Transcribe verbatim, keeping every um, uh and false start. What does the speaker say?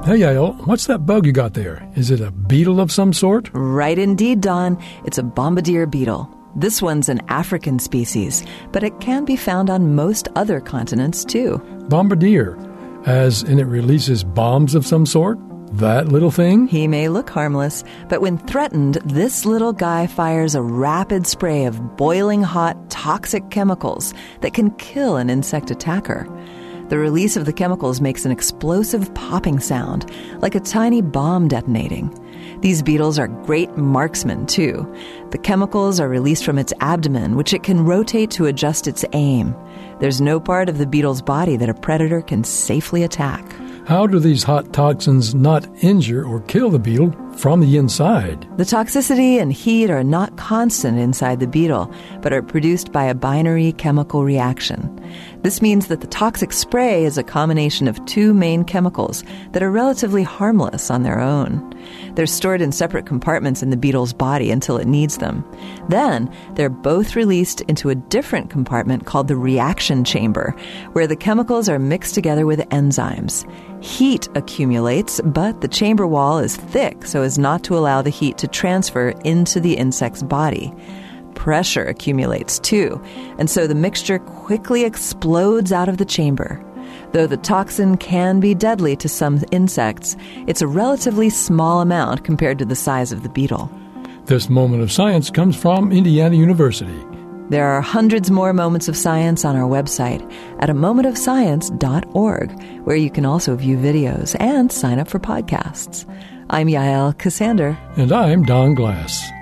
Hey, Yael, what's that bug you got there? Is it a beetle of some sort? Right indeed, Don. It's a bombardier beetle. This one's an African species, but it can be found on most other continents, too. Bombardier, as in it releases bombs of some sort? That little thing? He may look harmless, but when threatened, this little guy fires a rapid spray of boiling hot, toxic chemicals that can kill an insect attacker. The release of the chemicals makes an explosive popping sound, like a tiny bomb detonating. These beetles are great marksmen, too. The chemicals are released from its abdomen, which it can rotate to adjust its aim. There's no part of the beetle's body that a predator can safely attack. How do these hot toxins not injure or kill the beetle from the inside? The toxicity and heat are not constant inside the beetle, but are produced by a binary chemical reaction. This means that the toxic spray is a combination of two main chemicals that are relatively harmless on their own. They're stored in separate compartments in the beetle's body until it needs them. Then, they're both released into a different compartment called the reaction chamber, where the chemicals are mixed together with enzymes. Heat accumulates, but the chamber wall is thick so as not to allow the heat to transfer into the insect's body. Pressure accumulates too, and so the mixture quickly explodes out of the chamber. Though the toxin can be deadly to some insects, it's a relatively small amount compared to the size of the beetle. This moment of science comes from Indiana University. There are hundreds more moments of science on our website at a moment of science dot org, where you can also view videos and sign up for podcasts. I'm Yael Cassander. And I'm Don Glass.